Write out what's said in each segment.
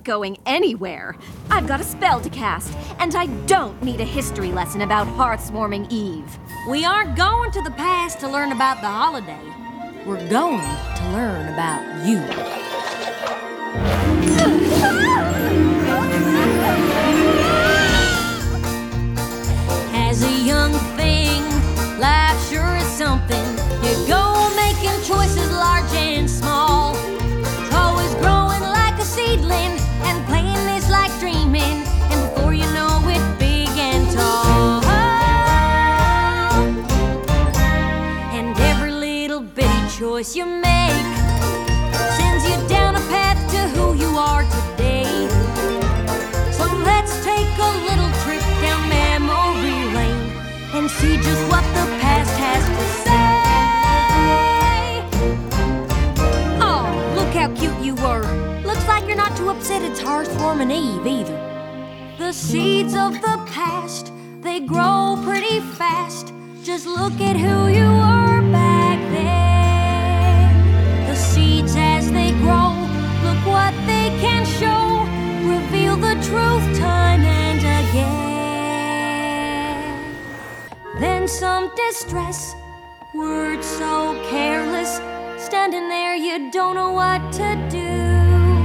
not going anywhere. I've got a spell to cast, and I don't need a history lesson about Hearthswarming Eve. We aren't going to the past to learn about the holiday. We're going to learn about you. As a young thing, life sure is something. You go making choices large and small. Always growing like a seedling, and playing is like dreaming. And before you know it, big and tall. And every little bitty choice you make sends you down a path to who you are today. So let's take a little trip down memory lane and see just what the past has to say. Oh, look how cute you were. Looks like you're not too upset it's Hearthswarming Eve either. The seeds of the past, they grow pretty fast. Just look at who you were back then. The seeds as they grow, look what they can show. Reveal the truth time and again. Then some distress, words so careless. Standing there, you don't know what to do.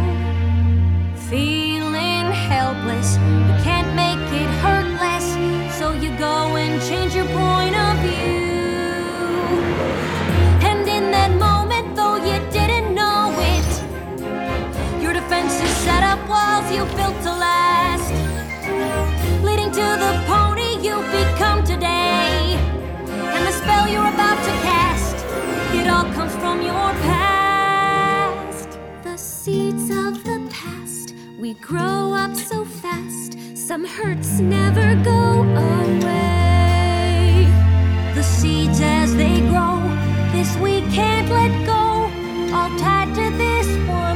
Feeling helpless, you can't make it hurt less. So you go and change your point of view. And in that moment, though you didn't know it, your defenses set up walls you built to last, leading to the pony you've become today. And the spell you're about to cast, it all comes from your past. The seeds of the past, we grow up so fast. Some hurts never go away. The seeds as they grow, this we can't let go, all tied to this one